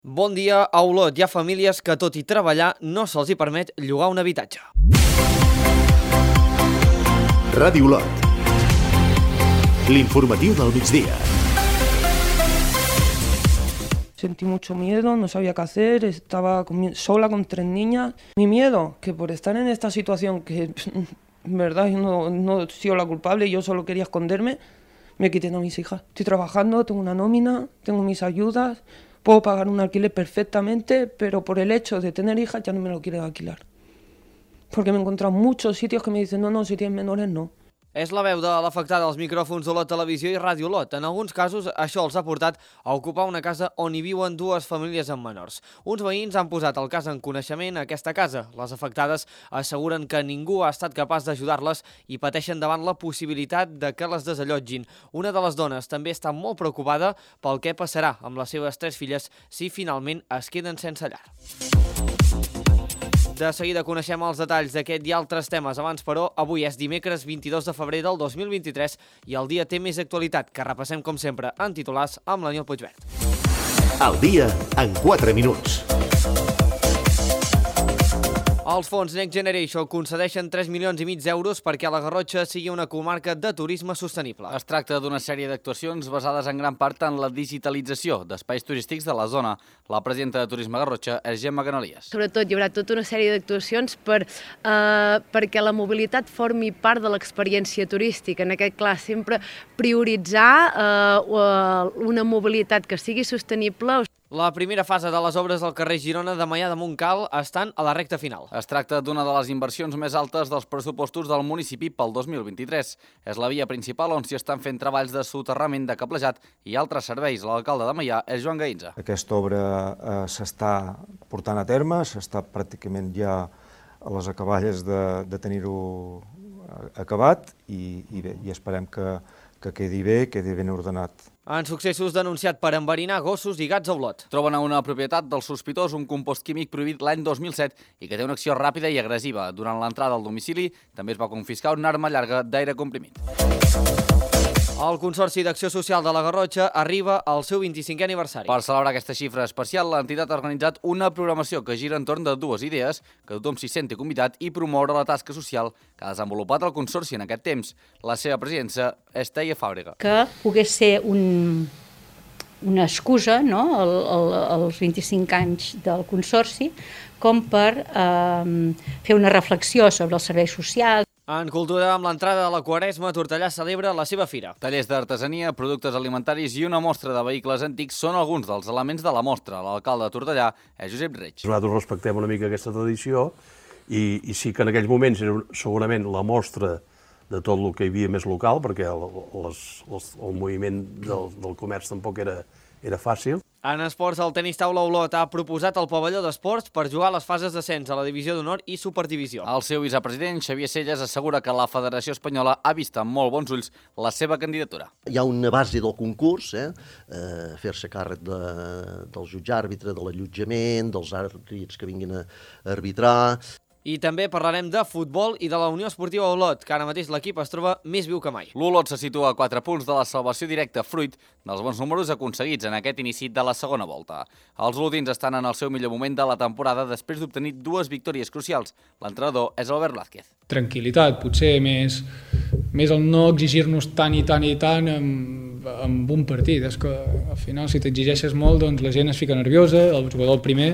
Bon dia. A Olot hi ha famílies que, tot i treballar, no se'ls hi permet llogar un habitatge. Ràdio Olot. L'informatiu del migdia. Sentí mucho miedo, no sabía qué hacer, estaba sola con 3 niñas. Mi miedo, que por estar en esta situación, que en verdad yo no he sido la culpable, yo solo quería esconderme, me quité a mis hijas. Estoy trabajando, tengo una nómina, tengo mis ayudas, puedo pagar un alquiler perfectamente, pero por el hecho de tener hijas ya no me lo quiero alquilar. Porque me he encontrado muchos sitios que me dicen, no, si tienes menores, no. És la veu de l'afectada als micròfons d'Olot Televisió i Ràdio Olot. En alguns casos, això els ha portat a ocupar una casa on hi viuen 2 famílies amb menors. Uns veïns han posat el cas en coneixement a aquesta casa. Les afectades asseguren que ningú ha estat capaç d'ajudar-les i pateixen davant la possibilitat de que les desallotgin. Una de les dones també està molt preocupada pel què passarà amb les seves 3 filles si finalment es queden sense llar. De seguida coneixem els detalls d'aquest i altres temes. Abans, però, avui és dimecres 22 de febrer del 2023 i el dia té més actualitat, que repassem, com sempre, en titulars amb l'Aniol Puigverd. El dia en 4 minuts. Els fons Next Generation concedeixen 3,5 milions d'euros perquè la Garrotxa sigui una comarca de turisme sostenible. Es tracta d'una sèrie d'actuacions basades en gran part en la digitalització d'espais turístics de la zona. La presidenta de Turisme Garrotxa és Gemma Canalies. Sobretot hi haurà tota una sèrie d'actuacions perquè la mobilitat formi part de l'experiència turística. En aquest cas, sempre prioritzar una mobilitat que sigui sostenible. La primera fase de les obres al carrer Girona de Maià de Montcal estan a la recta final. Es tracta d'una de les inversions més altes dels pressupostos del municipi pel 2023. És la via principal on s'hi estan fent treballs de soterrament, de cablejat i altres serveis. L'alcalde de Maià és Joan Gaïnza. Aquesta obra s'està portant a terme, s'està pràcticament ja a les acaballes de tenir-ho acabat i esperem que quedi bé, quedi ben ordenat. En successos denunciat per enverinar gossos i gats a Olot. Troben a una propietat del sospitós un compost químic prohibit l'any 2007 i que té una acció ràpida i agressiva. Durant l'entrada al domicili també es va confiscar una arma llarga d'aire comprimit. El Consorci d'Acció Social de la Garrotxa arriba al seu 25è aniversari. Per celebrar aquesta xifra especial, l'entitat ha organitzat una programació que gira entorn de 2 idees, que tothom s'hi senti convidat i promoure la tasca social que ha desenvolupat el Consorci en aquest temps. La seva presidenta és Teia Fàbrega. Que pogués ser una excusa, no?, als 25 anys del Consorci, com per fer una reflexió sobre els serveis socials. En cultura, amb l'entrada de la Quaresma, Tortellà celebra la seva fira. Tallers d'artesania, productes alimentaris i una mostra de vehicles antics són alguns dels elements de la mostra. L'alcalde de Tortellà és Josep Reig. Nosaltres respectem una mica aquesta tradició i sí que en aquells moments era segurament la mostra de tot el que hi havia més local, perquè el moviment del comerç tampoc era fàcil. En esports, el tenis taula Olot ha proposat el pavelló d'esports per jugar a les fases d'ascens a la divisió d'honor i superdivisió. El seu vicepresident, Xavier Selles, assegura que la Federació Espanyola ha vist amb molt bons ulls la seva candidatura. Hi ha una base del concurs, fer-se càrrec del jutge àrbitre, de l'allotjament, dels àrbitres que vinguin a arbitrar. I també parlarem de futbol i de la Unió Esportiva Olot, que ara mateix l'equip es troba més viu que mai. L'Olot se situa a 4 punts de la salvació directa, fruit dels bons números aconseguits en aquest inici de la segona volta. Els olotins estan en el seu millor moment de la temporada després d'obtenir 2 victòries crucials. L'entrenador és Albert Blázquez. Tranquil·litat, potser més el no exigir-nos tant amb un partit. És que al final, si t'exigeixes molt, doncs la gent es fica nerviosa, el jugador el primer,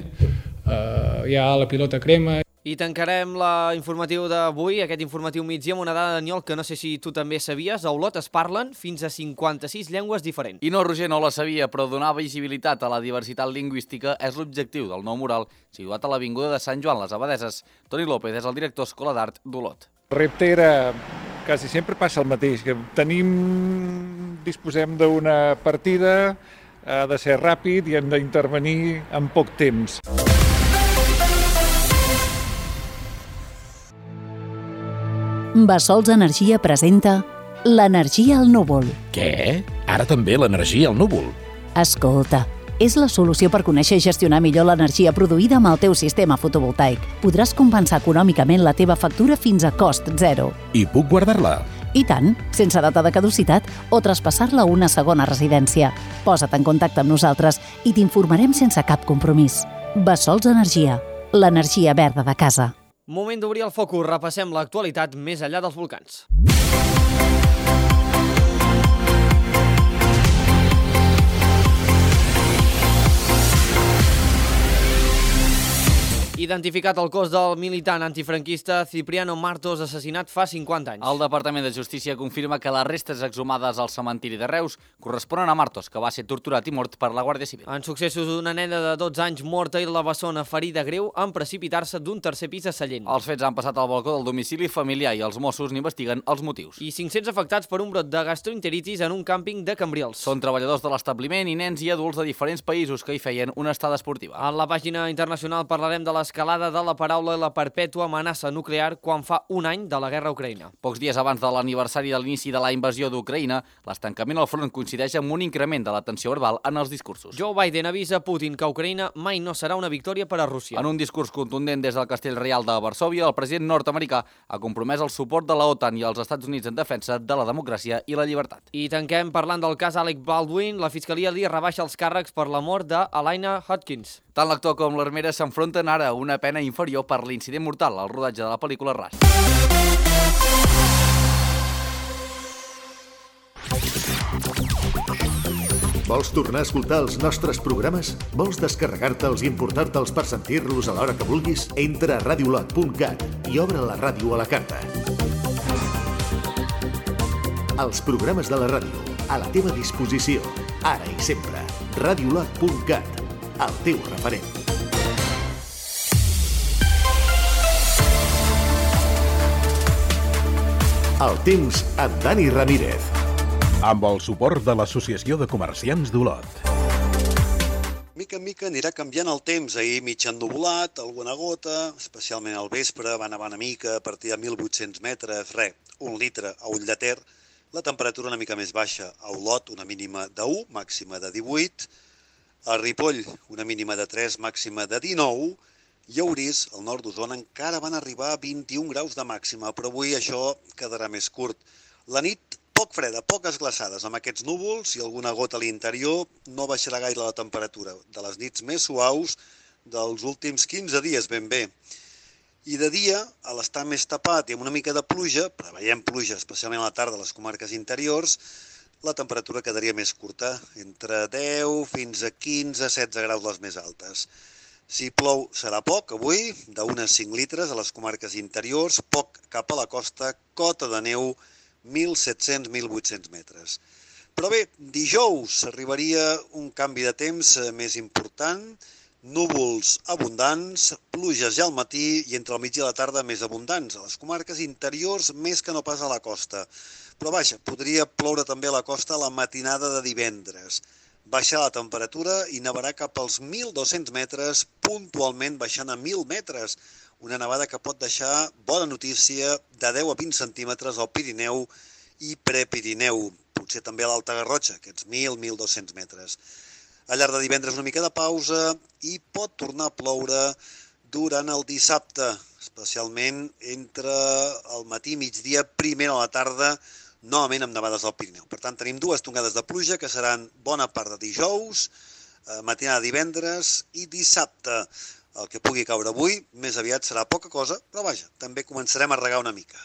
ja la pilota crema. I tancarem l'informatiu d'avui, aquest informatiu migdia, amb una dada, Daniol, que no sé si tu també sabies. A Olot es parlen fins a 56 llengües diferents. I no, Roger, no la sabia, però donar visibilitat a la diversitat lingüística és l'objectiu del nou mural situat a l'Avinguda de Sant Joan, les Abadeses. Toni López és el director Escola d'Art d'Olot. El repte era, quasi sempre passa el mateix, que disposem d'una partida, ha de ser ràpid i hem d'intervenir en poc temps. Bassols Energia presenta l'energia al núvol. Què? Ara també l'energia al núvol? Escolta, és la solució per conèixer i gestionar millor l'energia produïda amb el teu sistema fotovoltaic. Podràs compensar econòmicament la teva factura fins a cost zero. I puc guardar-la? I tant, sense data de caducitat o traspassar-la a una segona residència. Posa't en contacte amb nosaltres i t'informarem sense cap compromís. Bessols Energia, l'energia verda de casa. Moment d'obrir el focus, repassem l'actualitat més enllà dels volcans. Identificat el cos del militant antifranquista Cipriano Martos, assassinat fa 50 anys. El Departament de Justícia confirma que les restes exhumades al cementiri de Reus corresponen a Martos, que va ser torturat i mort per la Guàrdia Civil. En successos, una nena de 12 anys morta i la bessona ferida greu en precipitar-se d'un tercer pis a Sallent. Els fets han passat al balcó del domicili familiar i els Mossos n'investiguen els motius. I 500 afectats per un brot de gastroenteritis en un càmping de Cambrils. Són treballadors de l'establiment i nens i adults de diferents països que hi feien una estada esportiva. A la pàgina internacional parlarem de l'escalada de la paraula i la perpètua amenaça nuclear quan fa un any de la guerra a Ucraïna. Pocs dies abans de l'aniversari de l'inici de la invasió d'Ucraïna, l'estancament al front coincideix amb un increment de la tensió verbal en els discursos. Joe Biden avisa a Putin que Ucraïna mai no serà una victòria per a Rússia. En un discurs contundent des del Castell Reial de Varsòvia, el president nord-americà ha compromès el suport de la OTAN i els Estats Units en defensa de la democràcia i la llibertat. I tanquem parlant del cas Alec Baldwin. La Fiscalia li rebaixa els càrrecs per la mort d'Alaina Hutchins. Tant l'actor com l'armera s'enfronten ara a una pena inferior per l'incident mortal al rodatge de la pel·lícula Rush. Vols tornar a escoltar els nostres programes? Vols descarregar-te'ls i importar-te'ls per sentir-los a l'hora que vulguis? Entra a radiolot.cat i obre la ràdio a la carta. Els programes de la ràdio, a la teva disposició, ara i sempre. Radiolot.cat, el teu referent. El temps amb Dani Ramírez. Amb el suport de l'Associació de Comerciants d'Olot. Mica en mica anirà canviant el temps. Ahir mig ennuvolat, alguna gota, especialment al vespre, va nevant una mica, a partir de 1.800 metres, un litre a ull de ter. La temperatura una mica més baixa. A Olot, una mínima de 1, màxima de 18. A Ripoll, una mínima de 3, màxima de 19. I a Orís, al nord d'Osona, encara van arribar a 21 graus de màxima, però avui això quedarà més curt. La nit, poc freda, poques glaçades. Amb aquests núvols i alguna gota a l'interior, no baixarà gaire la temperatura. De les nits més suaus dels últims 15 dies, ben bé. I de dia, a l'estar més tapat i amb una mica de pluja, preveiem pluja, especialment a la tarda a les comarques interiors, la temperatura quedaria més curta, entre 10 fins a 15-16 graus les més altes. Si plou serà poc avui, de 1 a 5 litres a les comarques interiors, poc cap a la costa, cota de neu 1.700-1.800 metres. Però bé, dijous arribaria un canvi de temps més important, núvols abundants, pluges ja al matí i entre el migdia i la tarda més abundants. A les comarques interiors més que no pas a la costa. Però vaja, podria ploure també a la costa la matinada de divendres. Baixar la temperatura i nevarà cap als 1.200 metres, puntualment baixant a 1.000 metres. Una nevada que pot deixar bona notícia de 10 a 20 centímetres al Pirineu i Prepirineu. Potser també a l'Alta Garrotxa, aquests 1.000-1.200 metres. Al llarg de divendres una mica de pausa i pot tornar a ploure durant el dissabte, especialment entre el matí i migdia, primer a la tarda, novament amb nevades al Pirineu. Per tant, tenim dues tongades de pluja que seran bona part de dijous, matinada de divendres i dissabte. El que pugui caure avui, més aviat serà poca cosa, però vaja, també començarem a regar una mica.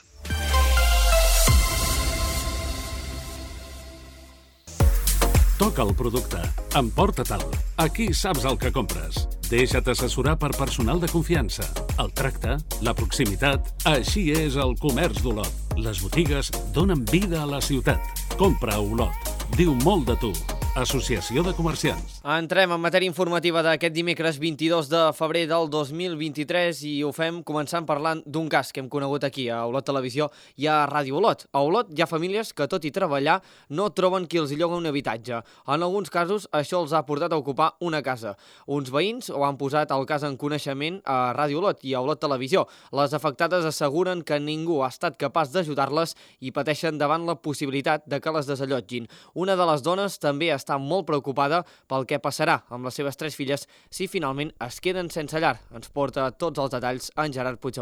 Toca el producte. Emporta-te'l. Aquí saps el que compres. Deixa't assessorar per personal de confiança. El tracte, la proximitat... Així és el comerç d'Olot. Les botigues donen vida a la ciutat. Compra a Olot. Diu molt de tu. Associació de Comerciants. Entrem en matèria informativa d'aquest dimecres 22 de febrer del 2023 i ho fem començant parlant d'un cas que hem conegut aquí a Olot Televisió i a Ràdio Olot. A Olot hi ha famílies que, tot i treballar, no troben qui els lloga un habitatge. En alguns casos, això els ha portat a ocupar una casa. Uns veïns ho han posat el cas en coneixement a Ràdio Olot i a Olot Televisió. Les afectades asseguren que ningú ha estat capaç d'ajudar-les i pateixen davant la possibilitat de que les desallotgin. Una de les dones també està molt preocupada pel que passarà amb les seves 3 filles si finalment es queden sense llar. Ens porta tots els detalls en Gerard Puigdemont.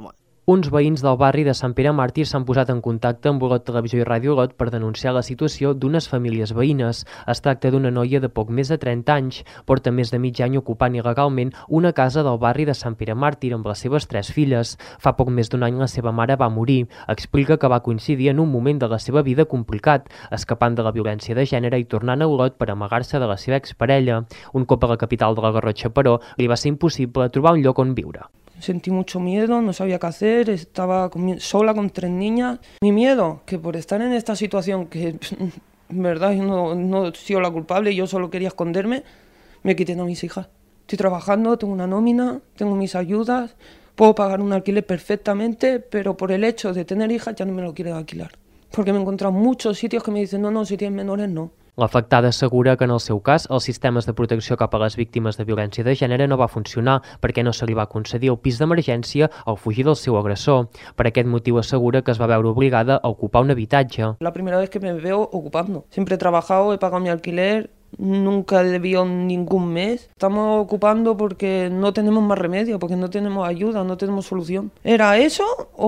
Uns veïns del barri de Sant Pere Màrtir s'han posat en contacte amb Olot Televisió i Ràdio Olot per denunciar la situació d'unes famílies veïnes. Es tracta d'una noia de poc més de 30 anys, porta més de mig any ocupant il·legalment una casa del barri de Sant Pere Màrtir amb les seves 3 filles. Fa poc més d'1 any la seva mare va morir. Explica que va coincidir en un moment de la seva vida complicat, escapant de la violència de gènere i tornant a Olot per amagar-se de la seva exparella. Un cop a la capital de la Garrotxa, però, li va ser impossible trobar un lloc on viure. Sentí mucho miedo, no sabía qué hacer, estaba sola con 3 niñas. Mi miedo, que por estar en esta situación, que en verdad yo no he sido la culpable, yo solo quería esconderme, me quité a mis hijas. Estoy trabajando, tengo una nómina, tengo mis ayudas, puedo pagar un alquiler perfectamente, pero por el hecho de tener hijas ya no me lo quiero alquilar. Porque me he encontrado muchos sitios que me dicen, no, si tienes menores, no. L'afectada assegura que en el seu cas els sistemes de protecció cap a les víctimes de violència de gènere no va funcionar perquè no se li va concedir el pis d'emergència al fugir del seu agressor. Per aquest motiu assegura que es va veure obligada a ocupar un habitatge. La primera vez que me veo ocupando. Siempre he trabajado, he pagado mi alquiler, nunca debió ningún mes. Estamos ocupando porque no tenemos más remedio, porque no tenemos ayuda, no tenemos solución. ¿Era eso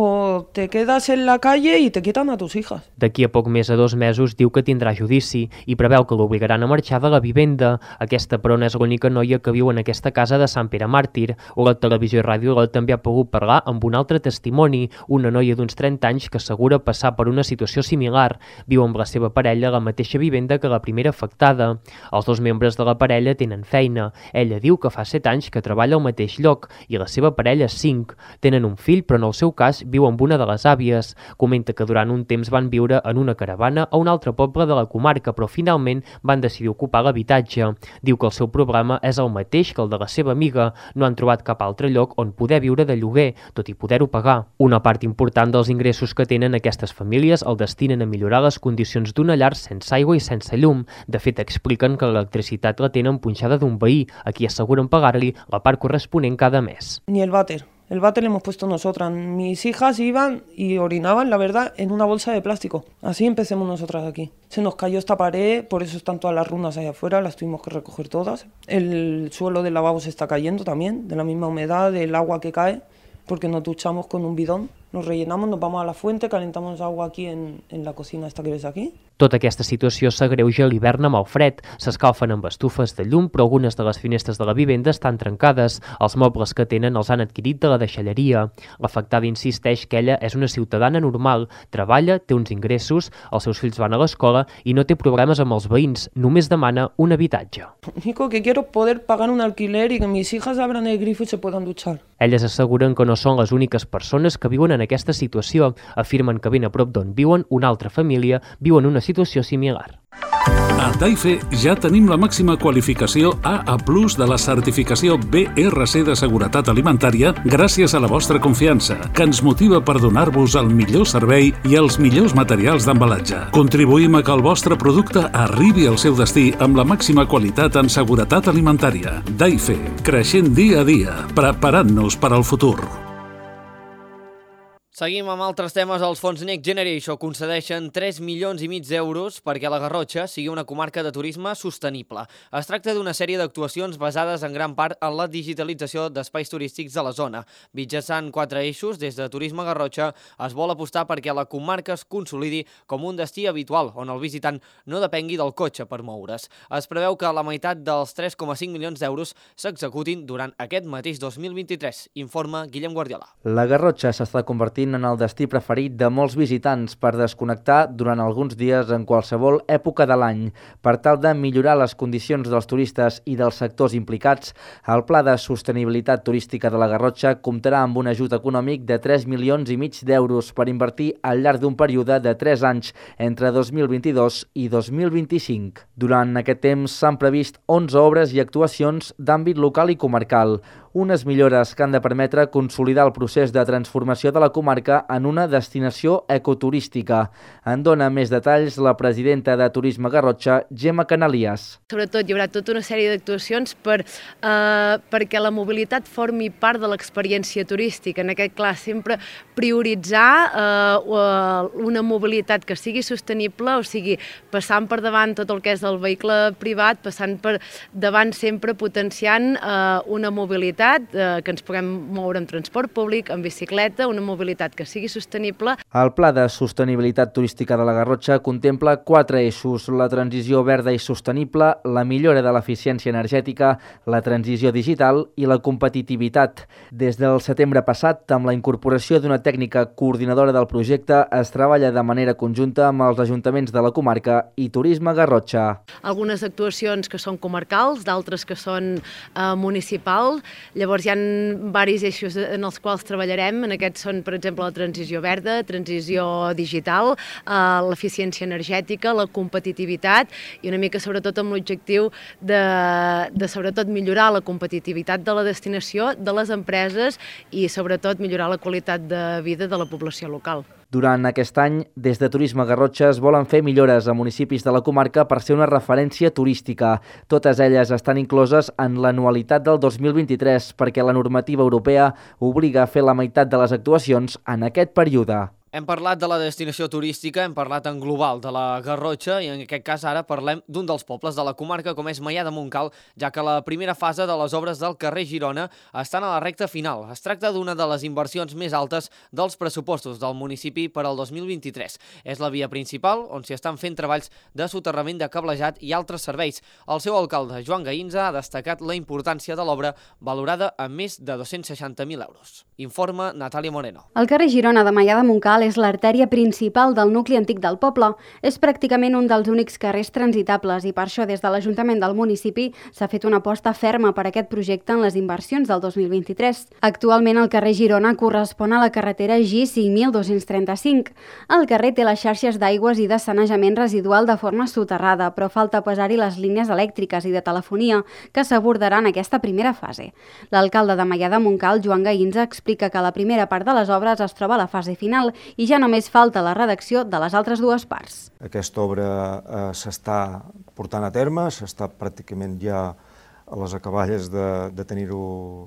o te quedas en la calle y te quitan a tus hijas? D'aquí a poc més de 2 mesos diu que tindrà judici i preveu que l'obligaran a marxar de la vivenda. Aquesta, però, no és l'única noia que viu en aquesta casa de Sant Pere Màrtir. Olot Televisió i Ràdio Olot també ha pogut parlar amb un altre testimoni, una noia d'uns 30 anys que assegura passar per una situació similar. Viu amb la seva parella a la mateixa vivenda que la primera afectada. Els 2 membres de la parella tenen feina. Ella diu que fa 7 anys que treballa al mateix lloc i la seva parella 5. Tenen un fill, però en el seu cas viu amb una de les àvies. Comenta que durant un temps van viure en una caravana a un altre poble de la comarca, però finalment van decidir ocupar l'habitatge. Diu que el seu problema és el mateix que el de la seva amiga. No han trobat cap altre lloc on poder viure de lloguer, tot i poder-ho pagar. Una part important dels ingressos que tenen aquestes famílies el destinen a millorar les condicions d'una llar sense aigua i sense llum. De fet, expliquen que l'electricitat la tenen punxada d'un veí, a qui asseguren pagar-li la part corresponent cada mes. Ni el váter. El váter le hemos puesto nosotras. Mis hijas iban y orinaban, la verdad, en una bolsa de plástico. Así empecemos nosotras aquí. Se nos cayó esta pared, por eso están todas las runas ahí afuera, las tuvimos que recoger todas. El suelo del lavabo se está cayendo también, de la misma humedad, del agua que cae, porque nos duchamos con un bidón. Nos rellenamos, nos vamos a la fuente, calentamos agua aquí en la cocina esta que ves aquí. Tota aquesta situació s'agreuja a l'hivern amb el fred. S'escalfen amb estufes de llum, però algunes de les finestres de la vivenda estan trencades. Els mobles que tenen els han adquirit de la deixalleria. L'afectada insisteix que ella és una ciutadana normal, treballa, té uns ingressos, els seus fills van a l'escola i no té problemes amb els veïns, només demana un habitatge. Lo único que quiero es poder pagar un alquiler y que mis hijas abran el grifo y se puedan duchar. Elles asseguren que no són les úniques persones que viuen en aquesta situació. Afirmen que ben a prop d'on viuen una altra família viu en una situació similar. A Taife ja tenim la màxima qualificació AA+ de la certificació BRC de seguretat alimentària gràcies a la vostra confiança, que ens motiva per donar-vos el millor servei i els millors materials d'embalatge. Contribuïm a que el vostre producte arribi al seu destí amb la màxima qualitat en seguretat alimentària. Taife, creixent dia a dia, preparant-nos per al futur. Seguim amb altres temes. Els fons Next Generation concedeixen 3,5 milions d'euros perquè la Garrotxa sigui una comarca de turisme sostenible. Es tracta d'una sèrie d'actuacions basades en gran part en la digitalització d'espais turístics de la zona. Mitjançant 4 eixos, des de Turisme Garrotxa es vol apostar perquè la comarca es consolidi com un destí habitual, on el visitant no depengui del cotxe per moure's. Es preveu que la meitat dels 3,5 milions d'euros s'executin durant aquest mateix 2023, informa Guillem Guardiola. La Garrotxa s'està convertint en el destí preferit de molts visitants per desconnectar durant alguns dies en qualsevol època de l'any. Per tal de millorar les condicions dels turistes i dels sectors implicats, el Pla de Sostenibilitat Turística de la Garrotxa comptarà amb un ajut econòmic de 3,5 milions d'euros per invertir al llarg d'un període de 3 anys, entre 2022 i 2025. Durant aquest temps s'han previst 11 obres i actuacions d'àmbit local i comarcal, unes millores que han de permetre consolidar el procés de transformació de la comarca en una destinació ecoturística. En dona més detalls la presidenta de Turisme Garrotxa, Gemma Canalias. Sobretot hi haurà tota una sèrie d'actuacions perquè la mobilitat formi part de l'experiència turística. En aquest cas, sempre prioritzar una mobilitat que sigui sostenible, o sigui, passant per davant tot el que és el vehicle privat, passant per davant sempre potenciant una mobilitat mobilitat, que ens puguem moure en transport públic, en bicicleta, una mobilitat que sigui sostenible. El Pla de Sostenibilitat Turística de la Garrotxa contempla 4 eixos: la transició verda i sostenible, la millora de l'eficiència energètica, la transició digital i la competitivitat. Des del setembre passat, amb la incorporació d'una tècnica coordinadora del projecte, es treballa de manera conjunta amb els ajuntaments de la comarca i Turisme Garrotxa. Algunes actuacions que són comarcals, d'altres que són municipals. Llavors hi ha diversos eixos en els quals treballarem. En aquests són, per exemple, la transició verda, transició digital, l'eficiència energètica, la competitivitat i una mica sobretot amb l'objectiu de sobretot millorar la competitivitat de la destinació, de les empreses i sobretot millorar la qualitat de vida de la població local. Durant aquest any, des de Turisme Garrotxa es volen fer millores a municipis de la comarca per ser una referència turística. Totes elles estan incloses en l'anualitat del 2023 perquè la normativa europea obliga a fer la meitat de les actuacions en aquest període. Hem parlat de la destinació turística, hem parlat en global de la Garrotxa i en aquest cas ara parlem d'un dels pobles de la comarca com és Maià de Montcal, ja que la primera fase de les obres del carrer Girona estan a la recta final. Es tracta d'una de les inversions més altes dels pressupostos del municipi per al 2023. És la via principal on s'hi estan fent treballs de soterrament de cablejat i altres serveis. El seu alcalde, Joan Gaïnza, ha destacat la importància de l'obra valorada en més de 260.000 euros. Informa Natàlia Moreno. El carrer Girona de Maià de Montcal és l'artèria principal del nucli antic del poble. És pràcticament un dels únics carrers transitables i per això des de l'Ajuntament del municipi s'ha fet una aposta ferma per aquest projecte en les inversions del 2023. Actualment el carrer Girona correspon a la carretera G5235. El carrer té les xarxes d'aigües i de sanejament residual de forma soterrada, però falta posar-hi les línies elèctriques i de telefonia que s'abordaran en aquesta primera fase. L'alcalde de Maià de Montcal, Joan Gaïnza, explica que la primera part de les obres es troba a la fase final i ja només falta la redacció de les altres dues parts. Aquesta obra s'està portant a terme, s'està pràcticament ja a les acaballes de tenir-ho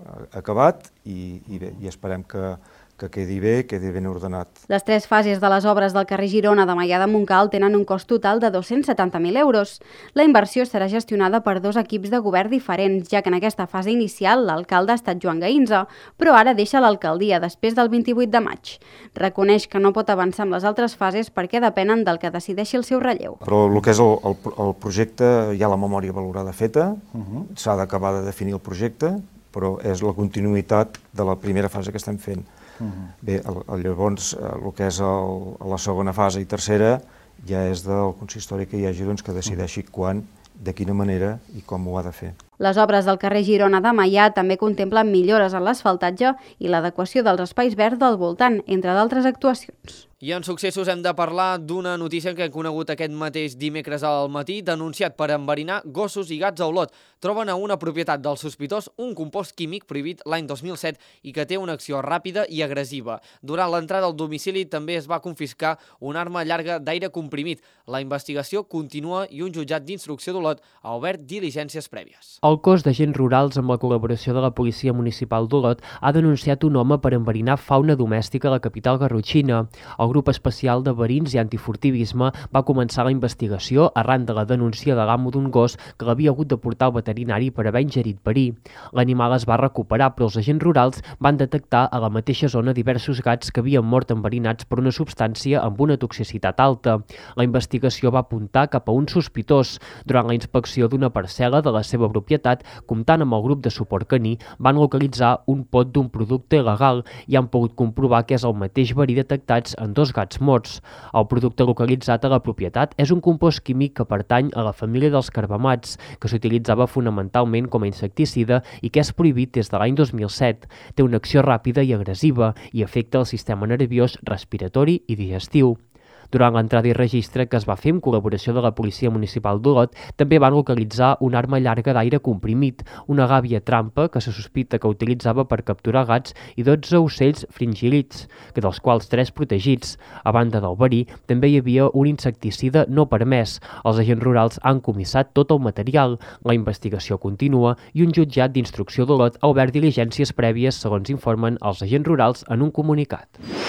acabat i esperem que quedi bé, quedi ben ordenat. Les 3 fases de les obres del carrer Girona de Maià de Montcal tenen un cost total de 270.000 euros. La inversió serà gestionada per 2 equips de govern diferents, ja que en aquesta fase inicial l'alcalde ha estat Joan Gaïnza, però ara deixa l'alcaldia després del 28 de maig. Reconeix que no pot avançar amb les altres fases perquè depenen del que decideixi el seu relleu. Però el que és el projecte, hi ha la memòria valorada feta, s'ha d'acabar de definir el projecte, però és la continuïtat de la primera fase que estem fent. Bé, llavors el que és la segona fase i tercera ja és del consistori que hi hagi que decideixi quan, de quina manera i com ho ha de fer. Les obres del carrer Girona de Maià també contemplen millores en l'asfaltatge i l'adequació dels espais verds del voltant, entre d'altres actuacions. I en successos hem de parlar d'una notícia que hem conegut aquest mateix dimecres al matí, denunciat per enverinar gossos i gats a Olot. Troben a una propietat del sospitós un compost químic prohibit l'any 2007 i que té una acció ràpida i agressiva. Durant l'entrada al domicili també es va confiscar una arma llarga d'aire comprimit. La investigació continua i un jutjat d'instrucció d'Olot ha obert diligències prèvies. El cos d'agents rurals, amb la col·laboració de la Policia Municipal d'Olot, ha denunciat un home per enverinar fauna domèstica a la capital garrotxina. El grup especial de verins i antifurtivisme va començar la investigació arran de la denúncia de l'amo d'un gos que l'havia hagut de portar al veterinari per haver ingerit verí. L'animal es va recuperar, però els agents rurals van detectar a la mateixa zona diversos gats que havien mort enverinats per una substància amb una toxicitat alta. La investigació va apuntar cap a un sospitós. Durant la inspecció d'una parcel·la de la seva propietat, comptant amb el grup de suport caní, van localitzar un pot d'un producte il·legal i han pogut comprovar que és el mateix verí detectats en 2 gats morts. El producte localitzat a la propietat és un compost químic que pertany a la família dels carbamats, que s'utilitzava fonamentalment com a insecticida i que és prohibit des de l'any 2007. Té una acció ràpida i agressiva i afecta el sistema nerviós, respiratori i digestiu. Durant l'entrada i registre que es va fer en col·laboració de la Policia Municipal d'Olot, també van localitzar una arma llarga d'aire comprimit, una gàbia trampa que se sospita que utilitzava per capturar gats i 12 ocells fringílids, que dels quals 3 protegits. A banda del verí, també hi havia un insecticida no permès. Els agents rurals han comissat tot el material. La investigació continua i un jutjat d'instrucció d'Olot ha obert diligències prèvies, segons informen els agents rurals en un comunicat.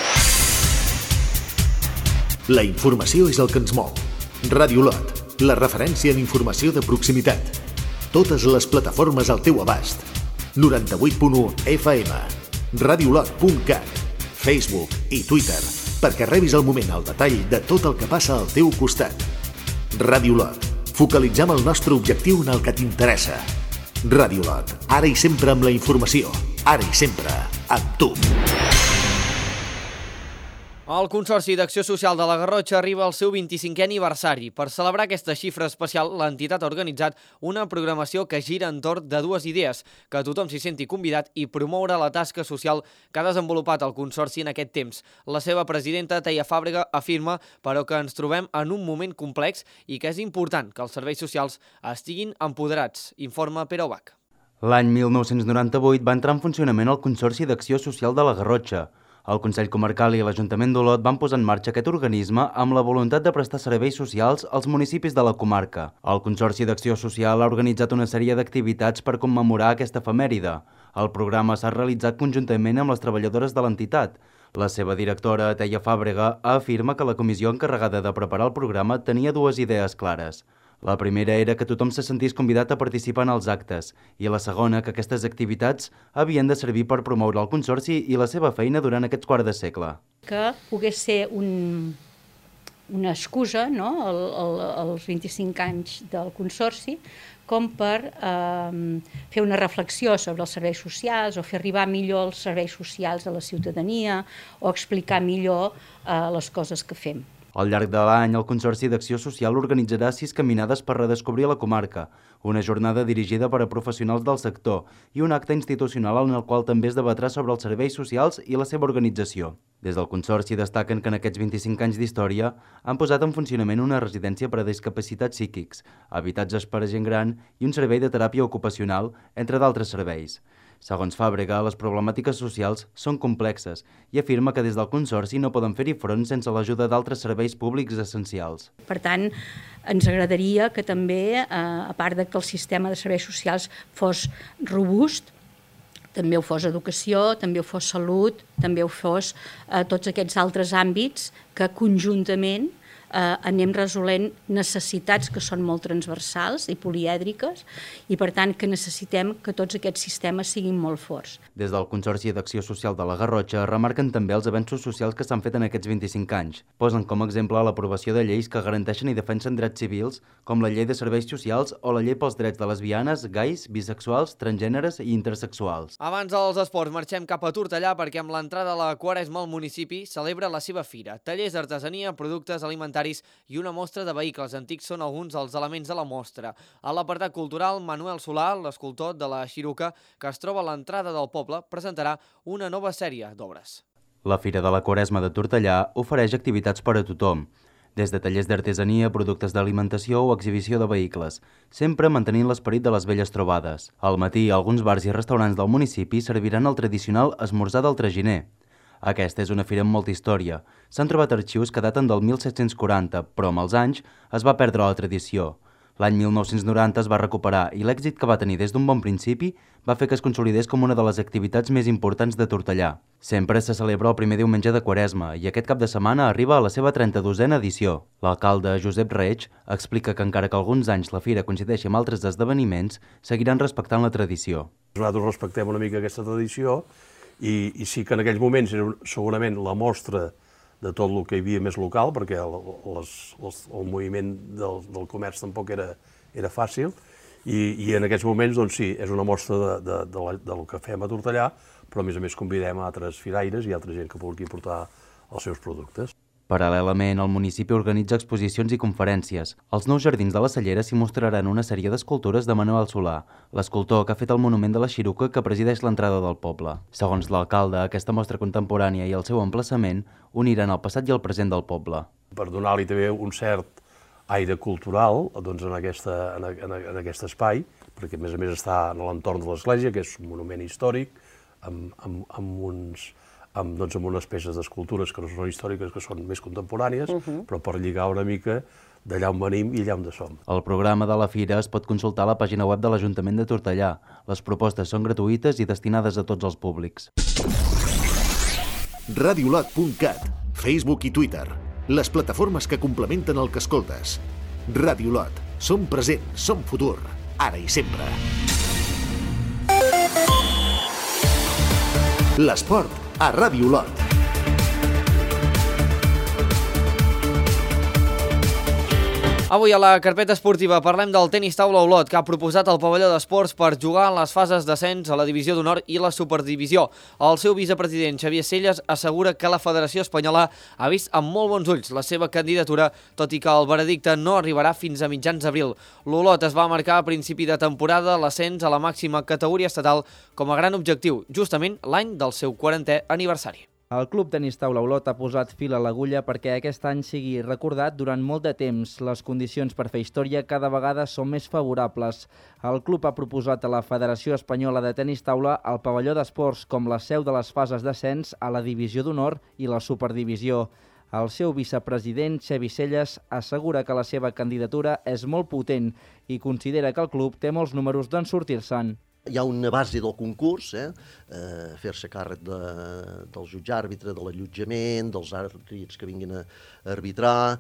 La informació és el que ens mou. Ràdio Olot, la referència en informació de proximitat. Totes les plataformes al teu abast. 98.1 FM, radiolot.cat, Facebook i Twitter, perquè rebis al moment el detall de tot el que passa al teu costat. Radiolot. Focalitzem el nostre objectiu en el que t'interessa. Radiolot. Ara i sempre amb la informació. Ara i sempre amb tu. El Consorci d'Acció Social de la Garrotxa arriba al seu 25è aniversari. Per celebrar aquesta xifra especial, l'entitat ha organitzat una programació que gira entorn de dues idees, que tothom s'hi senti convidat i promoure la tasca social que ha desenvolupat el Consorci en aquest temps. La seva presidenta, Teia Fàbrega, afirma, però, que ens trobem en un moment complex i que és important que els serveis socials estiguin empoderats, informa Pere Ubach. L'any 1998 va entrar en funcionament el Consorci d'Acció Social de la Garrotxa. El Consell Comarcal i l'Ajuntament d'Olot van posar en marxa aquest organisme amb la voluntat de prestar serveis socials als municipis de la comarca. El Consorci d'Acció Social ha organitzat una sèrie d'activitats per commemorar aquesta efemèride. El programa s'ha realitzat conjuntament amb les treballadores de l'entitat. La seva directora, Teia Fàbrega, afirma que la comissió encarregada de preparar el programa tenia dues idees clares. La primera era que tothom se sentís convidat a participar en els actes i la segona que aquestes activitats havien de servir per promoure el Consorci i la seva feina durant aquest quart de segle. Que pogués ser una excusa, no?, als 25 anys del Consorci, com per fer una reflexió sobre els serveis socials o fer arribar millor els serveis socials a la ciutadania o explicar millor les coses que fem. Al llarg de l'any, el Consorci d'Acció Social organitzarà 6 caminades per redescobrir la comarca, una jornada dirigida per a professionals del sector i un acte institucional en el qual també es debatrà sobre els serveis socials i la seva organització. Des del Consorci destaquen que en aquests 25 anys d'història han posat en funcionament una residència per a discapacitats psíquics, habitatges per a gent gran i un servei de teràpia ocupacional, entre d'altres serveis. Segons Fàbrega, les problemàtiques socials són complexes i afirma que des del Consorci no poden fer-hi front sense l'ajuda d'altres serveis públics essencials. Per tant, ens agradaria que també, a part de que el sistema de serveis socials fos robust, també ho fos educació, també ho fos salut, també ho fos tots aquests altres àmbits que conjuntament anem resolent necessitats que són molt transversals i polièdriques i, per tant, que necessitem que tots aquests sistemes siguin molt forts. Des del Consorci d'Acció Social de la Garrotxa remarquen també els avenços socials que s'han fet en aquests 25 anys. Posen com a exemple l'aprovació de lleis que garanteixen i defensen drets civils, com la Llei de Serveis Socials o la Llei pels drets de lesbianes, gais, bisexuals, transgèneres i intersexuals. Abans dels esports, marxem cap a Tortellà perquè amb l'entrada a la Quaresma el municipi celebra la seva fira. Tallers d'artesania, productes alimentaris i una mostra de vehicles antics són alguns dels elements de la mostra. A l'apartat cultural, Manuel Solà, l'escultor de la Xiruca, que es troba a l'entrada del poble, presentarà una nova sèrie d'obres. La Fira de la Quaresma de Tortellà ofereix activitats per a tothom, des de tallers d'artesania, productes d'alimentació o exhibició de vehicles, sempre mantenint l'esperit de les velles trobades. Al matí, alguns bars i restaurants del municipi serviran el tradicional esmorzar del traginer. Aquesta és una fira amb molta història. S'han trobat arxius que daten del 1740, però amb els anys es va perdre la tradició. L'any 1990 es va recuperar i l'èxit que va tenir des d'un bon principi va fer que es consolidés com una de les activitats més importants de Tortellà. Sempre se celebra el primer diumenge de Quaresma i aquest cap de setmana arriba a la seva 32a edició. L'alcalde Josep Reig explica que encara que alguns anys la fira coincideixi amb altres esdeveniments, seguiran respectant la tradició. Nosaltres respectem una mica aquesta tradició i sí que en aquells moments era segurament la mostra de tot el que hi havia més local, perquè el moviment del comerç tampoc era fàcil, i en aquests moments, doncs sí, és una mostra del que fem a Tortellà, però a més convidem a altres firaires i altra gent que vulgui portar els seus productes. Paral·lelament, el municipi organitza exposicions i conferències. Als nous jardins de la Cellera s'hi mostraran una sèrie d'escultures de Manuel Solà, l'escultor que ha fet el monument de la Xiruca que presideix l'entrada del poble. Segons l'alcalde, aquesta mostra contemporània i el seu emplaçament uniran el passat i el present del poble. Per donar-li també un cert aire cultural doncs, en aquest espai, perquè a més està en l'entorn de l'església, que és un monument històric, amb unes peces d'escultures que no són històriques, que són més contemporànies, però per lligar una mica d'allà on venim i allà on som. El programa de la fira es pot consultar a la pàgina web de l'Ajuntament de Tortellà. Les propostes són gratuïtes i destinades a tots els públics. Radiolot.cat, Facebook i Twitter, les plataformes que complementen el que escoltes. Radiolot, som present, som futur, ara i sempre. L'esport a Ràdio Olot. Avui a la carpeta esportiva parlem del tenis taula Olot, que ha proposat el pavelló d'esports per jugar en les fases d'ascens a la divisió d'honor i la superdivisió. El seu vicepresident, Xavier Selles, assegura que la Federació Espanyola ha vist amb molt bons ulls la seva candidatura, tot i que el veredicte no arribarà fins a mitjans d'abril. L'Olot es va marcar a principi de temporada l'ascens a la màxima categoria estatal com a gran objectiu, justament l'any del seu 40è aniversari. El Club Tenis Taula Olot ha posat fil a l'agulla perquè aquest any sigui recordat durant molt de temps. Les condicions per fer història cada vegada són més favorables. El club ha proposat a la Federació Espanyola de Tenis Taula el pavelló d'esports com la seu de les fases d'ascens a la divisió d'honor i la superdivisió. El seu vicepresident, Xavi Selles, assegura que la seva candidatura és molt potent i considera que el club té molts números d'en sortir-se'n. Hi ha una base del concurs, fer-se càrrec del jutge àrbitre, de l'allotjament, dels àrbitres que vinguin a arbitrar,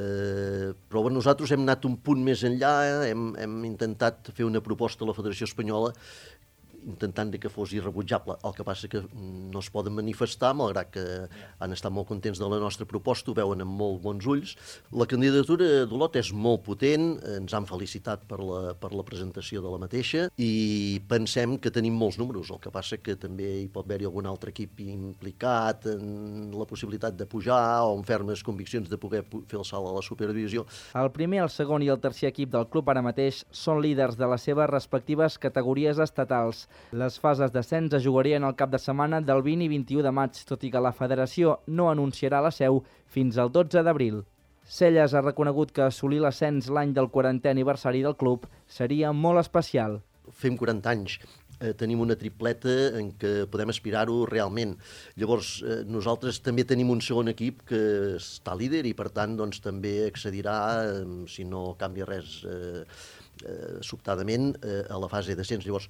però nosaltres hem anat un punt més enllà, hem intentat fer una proposta a la Federació Espanyola intentant que fos irrebutjable. El que passa que no es poden manifestar, malgrat que han estat molt contents de la nostra proposta, ho veuen amb molt bons ulls. La candidatura d'Olot és molt potent, ens han felicitat per la presentació de la mateixa i pensem que tenim molts números. El que passa que també hi pot haver-hi algun altre equip implicat en la possibilitat de pujar o amb fermes conviccions de poder fer el salt a la superdivisió. El primer, el segon i el tercer equip del club ara mateix són líders de les seves respectives categories estatals. Les fases d'ascens es jugarien el cap de setmana del 20 i 21 de maig, tot i que la federació no anunciarà la seu fins al 12 d'abril. Selles ha reconegut que assolir l'ascens l'any del 40è aniversari del club seria molt especial. Fem 40 anys, tenim una tripleta en què podem aspirar-ho realment. Llavors, nosaltres també tenim un segon equip que està líder i, per tant, doncs, també accedirà, si no canvia res sobtadament, a la fase d'ascens. Llavors,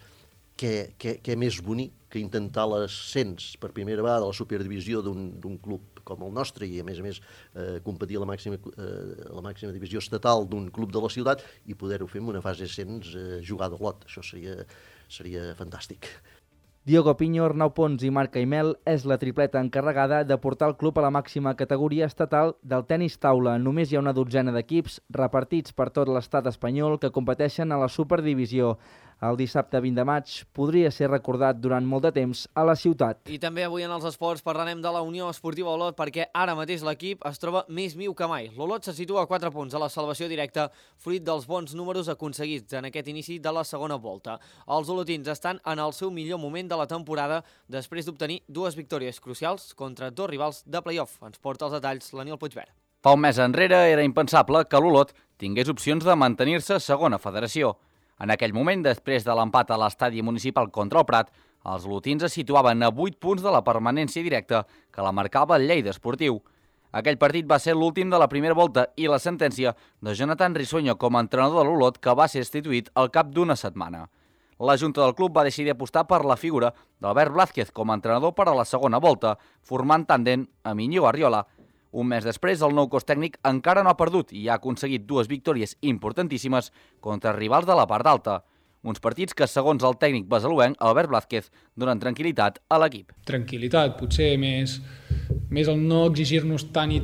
què més bonic que intentar l'ascens per primera vegada a la superdivisió d'un club com el nostre i, a més, competir a la màxima divisió estatal d'un club de la ciutat i poder-ho fer en una fase d'ascens jugada a Olot. Això seria fantàstic. Diogo Piño, Arnau Pons i Marc Aimel és la tripleta encarregada de portar el club a la màxima categoria estatal del tenis taula. Només hi ha una dotzena d'equips repartits per tot l'estat espanyol que competeixen a la superdivisió. El dissabte 20 de maig podria ser recordat durant molt de temps a la ciutat. I també avui en els esports parlarem de la Unió Esportiva Olot perquè ara mateix l'equip es troba més viu que mai. L'Olot se situa a 4 punts a la salvació directa, fruit dels bons números aconseguits en aquest inici de la segona volta. Els olotins estan en el seu millor moment de la temporada després d'obtenir 2 victòries crucials contra 2 rivals de play-off. Ens porta els detalls l'Aniol Puigverd. Fa un mes enrere era impensable que l'Olot tingués opcions de mantenir-se a segona federació. En aquell moment, després de l'empat a l'estadi municipal contra el Prat, els olotins es situaven a 8 punts de la permanència directa que la marcava el Lleida Esportiu. Aquell partit va ser l'últim de la primera volta i la sentència de Jonathan Risueño com a entrenador de l'Olot, que va ser destituït al cap d'una setmana. La Junta del club va decidir apostar per la figura d'Albert Blázquez com a entrenador per a la segona volta, formant tàndem amb Íñigo Arriola. Un mes després, el nou cos tècnic encara no ha perdut i ha aconseguit 2 victòries importantíssimes contra rivals de la part alta. Uns partits que, segons el tècnic besaluenc, Albert Blázquez, donen tranquil·litat a l'equip. Tranquil·litat, potser més el no exigir-nos tant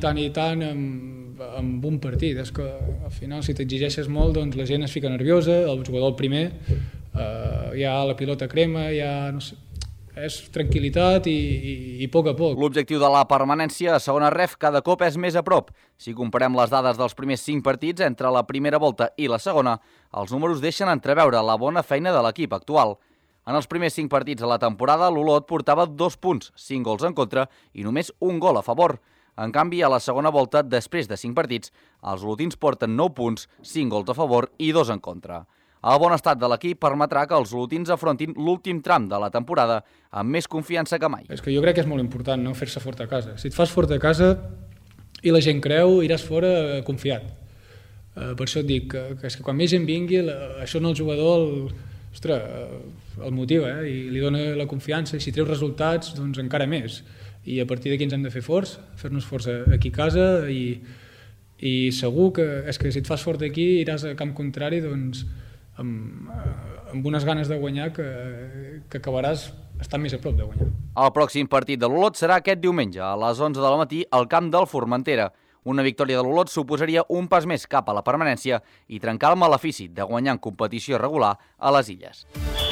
amb un partit. És que al final, si t'exigeixes molt, doncs la gent es fica nerviosa, el jugador el primer, ja la pilota crema, ja no sé... És tranquil·litat i a poc. L'objectiu de la permanència a segona ref cada cop és més a prop. Si comparem les dades dels primers 5 partits entre la primera volta i la segona, els números deixen entreveure la bona feina de l'equip actual. En els primers 5 partits de la temporada, l'Olot portava 2 punts, 5 gols en contra i només 1 gol a favor. En canvi, a la segona volta, després de 5 partits, els olotins porten 9 punts, 5 gols a favor i 2 en contra. El bon estat de l'equip permetrà que els olotins afrontin l'últim tram de la temporada amb més confiança que mai. És que jo crec que és molt important, no?, fer-se fort a casa. Si et fas fort a casa i la gent creu, iràs fora confiat. Per això et dic que és que quan més gent vingui, això en el jugador el motiva, i li dona la confiança, i si treus resultats, doncs encara més. I a partir d'aquí ens hem de fer forts, fer-nos forts aquí a casa, i segur que és que si et fas fort aquí iràs a camp contrari, doncs amb unes ganes de guanyar que acabaràs estan més a prop de guanyar. El pròxim partit de l'Olot serà aquest diumenge, a les 11 del matí, al camp del Formentera. Una victòria de l'Olot suposaria un pas més cap a la permanència i trencar el malefici de guanyar en competició regular a les Illes.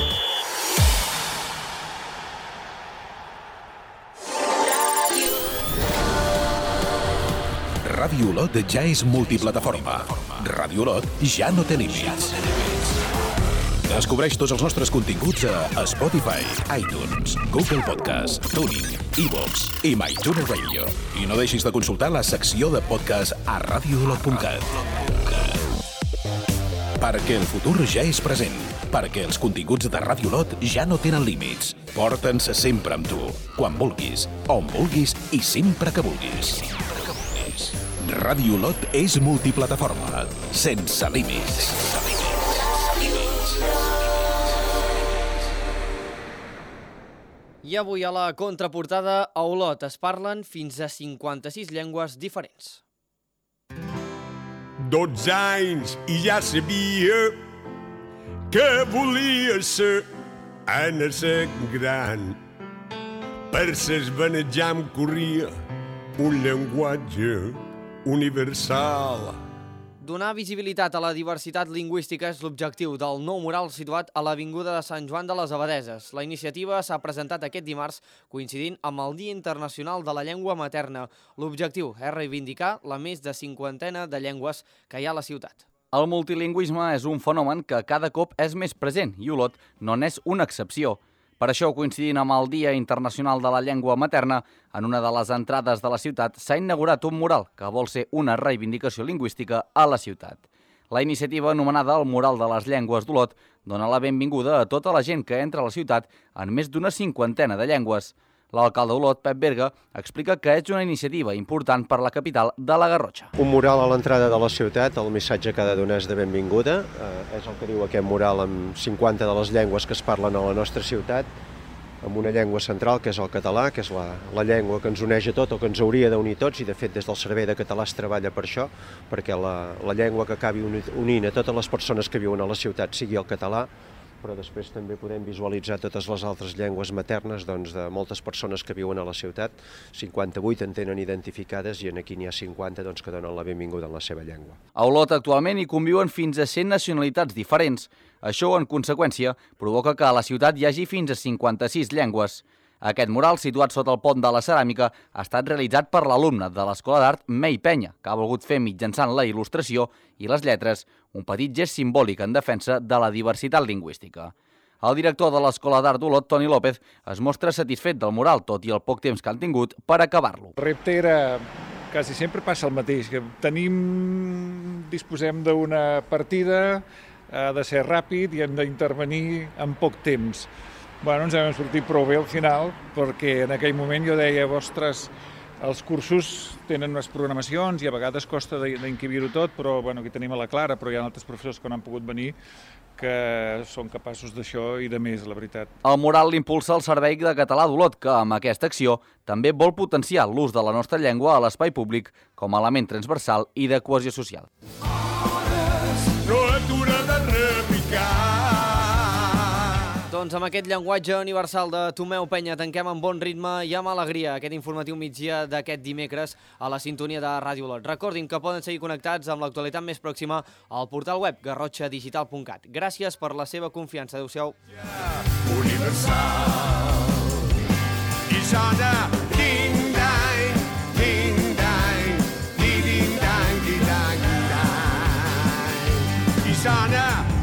Ràdio Olot ja és multiplataforma. Ràdio Olot ja no té límits. Descobreix tots els nostres continguts a Spotify, iTunes, Google Podcast, TuneIn, iVoox i MyTuner Radio. I no deixis de consultar la secció de podcast a radioolot.cat. Perquè el futur ja és present. Perquè els continguts de Ràdio Olot ja no tenen límits. Porta'ns sempre amb tu, quan vulguis, on vulguis i sempre que vulguis. Ràdio Olot és multiplataforma, sense límits. I avui a la contraportada, a Olot es parlen fins a 56 llengües diferents. 12 anys i ja sabia que volia ser gran. Per s'esvanejar em corria un llenguatge universal. Donar visibilitat a la diversitat lingüística és l'objectiu del nou mural situat a l'Avinguda de Sant Joan de les Abadeses. La iniciativa s'ha presentat aquest dimarts coincidint amb el Dia Internacional de la Llengua Materna. L'objectiu és reivindicar la més de 50 de llengües que hi ha a la ciutat. El multilingüisme és un fenomen que cada cop és més present i Olot no n'és una excepció. Per això, coincidint amb el Dia Internacional de la Llengua Materna, en una de les entrades de la ciutat s'ha inaugurat un mural que vol ser una reivindicació lingüística a la ciutat. La iniciativa, anomenada el Mural de les Llengües d'Olot, dona la benvinguda a tota la gent que entra a la ciutat en més d'una 50 de llengües. L'alcalde d'Olot, Pep Berga, explica que és una iniciativa important per la capital de la Garrotxa. Un mural a l'entrada de la ciutat, el missatge que ha de donar és de benvinguda. És el que diu aquest mural amb 50 de les llengües que es parlen a la nostra ciutat, amb una llengua central, que és el català, que és la llengua que ens uneix a tot o que ens hauria d'unir tots, i de fet des del Servei de Català es treballa per això, perquè la llengua que acabi unint a totes les persones que viuen a la ciutat sigui el català, però després també podem visualitzar totes les altres llengües maternes de moltes persones que viuen a la ciutat. 58 en tenen identificades i aquí n'hi ha 50 que donen la benvinguda en la seva llengua. A Olot actualment hi conviuen fins a 100 nacionalitats diferents. Això, en conseqüència, provoca que a la ciutat hi hagi fins a 56 llengües. Aquest mural, situat sota el pont de la Ceràmica, ha estat realitzat per l'alumne de l'Escola d'Art Mei Penya, que ha volgut fer mitjançant la il·lustració i les lletres un petit gest simbòlic en defensa de la diversitat lingüística. El director de l'Escola d'Art d'Olot, Toni López, es mostra satisfet del mural, tot i el poc temps que han tingut per acabar-lo. El repte era, quasi sempre passa el mateix, que disposem d'una partida, ha de ser ràpid i hem d'intervenir en poc temps. Ens hem sortit prou bé al final, perquè en aquell moment jo deia, ostres, els cursos tenen unes programacions i a vegades costa d'inquibir-ho tot, però aquí tenim a la Clara, però hi ha altres professors que no han pogut venir que són capaços d'això i de més, la veritat. El mural l'impulsa el Servei de Català d'Olot, que amb aquesta acció també vol potenciar l'ús de la nostra llengua a l'espai públic com a element transversal i de cohesió social. No atura de repicar. Doncs amb aquest llenguatge universal de Tomeu Penya tanquem amb bon ritme i amb alegria aquest informatiu migdia d'aquest dimecres a la sintonia de Ràdio Olot. Recordin que poden seguir connectats amb l'actualitat més pròxima al portal web garrotxadigital.cat. Gràcies per la seva confiança. Adéu-siau. Universal. I sona ding-dang, ding-dang, ding-dang, ding-dang, ding-dang. I sona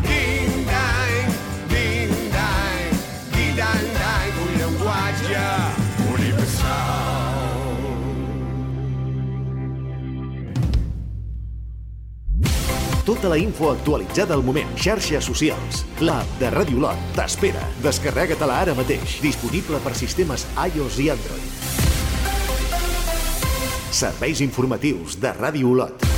tota la info actualitzada al moment. Xarxes socials. L'app de Ràdio Olot t'espera. Descarrega-te-la ara mateix. Disponible per sistemes iOS i Android. Serveis informatius de Ràdio Olot.